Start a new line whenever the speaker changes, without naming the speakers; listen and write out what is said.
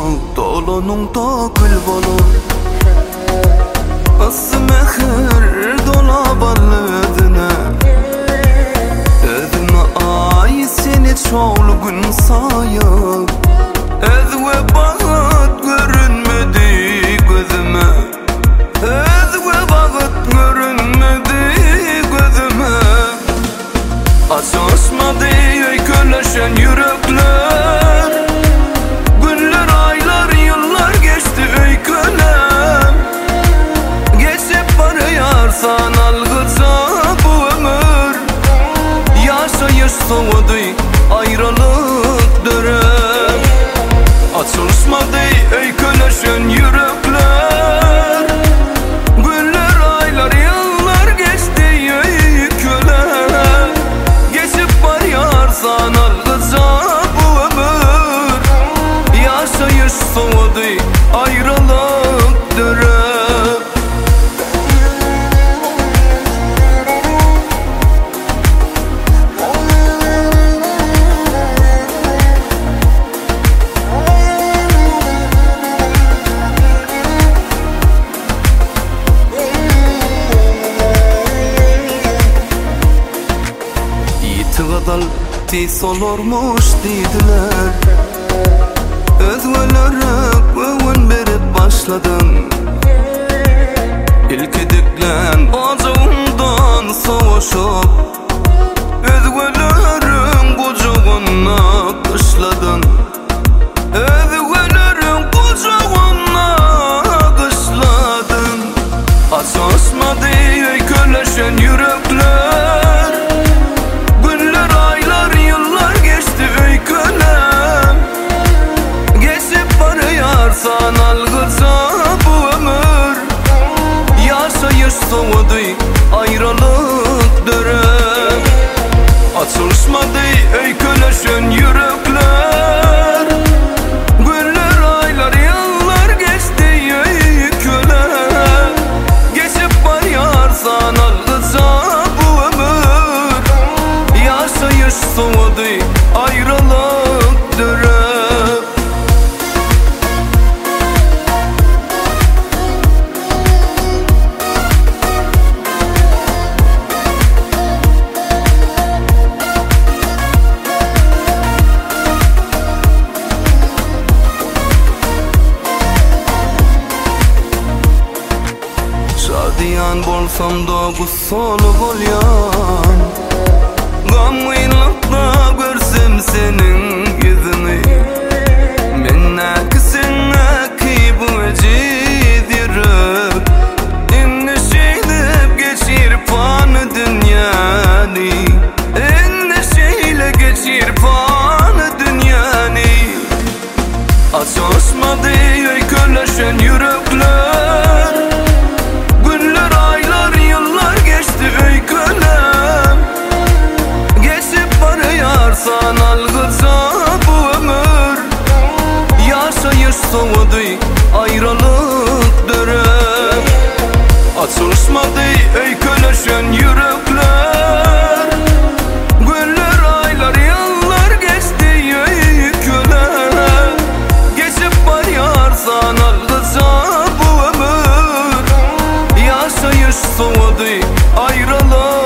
dolonungda gül bolur. Aslı mehir dolabalı ödüne, ödüne ay seni çoğlu gün sayıp, özve bağıt görünmedi gözüme, özve bağıt görünmedi gözüme. Açışmadı köleşen yürekler, günler, aylar, yıllar geçti ey kölem. Geçip varıyor sanalgıca bu ömür, yaşayış soğudu ayrılık dönem. Açılışmadı ey köleşen yürekler, günler, aylar, yıllar geçti ey kölem. Geçip varıyor sanalgıca bu ömür, yaşayış soğudu ayrılık dönem. Tıgadal tis olurmuş dediler, özvelere güven berip başladın. İlki diklen acığımdan savaşıp, özvelerin kucağına kışladın. Özvelerin kucağına kışladın. Açışmadı ey köleşen yürekler, günler, aylar, yıllar geçti ey kölem. Geçip varıyor sanalgıca bu ömür, yaşayış soğudu ayrılık dönem. Açılışmadı ey köleşen yürekler, günler, aylar, yıllar geçti ey kölem. Geçip varıyor sanalgıca bu ömür, yaşayış soğudu ayrılık dönem. Şadiyan bolsam da gussolu bolyan, gamıylıkta görsem senin yüzünü. Mennaki sennaki bu eciz yürüp, inneşeylep geçir panı dünyani, inneşeyle geçir panı dünyani. Açışmadı ey köleşen yürekler, günler, aylar, yıllar geçti ey kölem. Geçip varıyor sanalgıca bu ömür, yaşayış soğudu ayrılık dönem. Açılışmadı ey köleşen yürekler, günler, aylar, yıllar geçti ey kölem. Geçip varıyor sanalgıca bu ömür, yaşayış soğudu ayrılık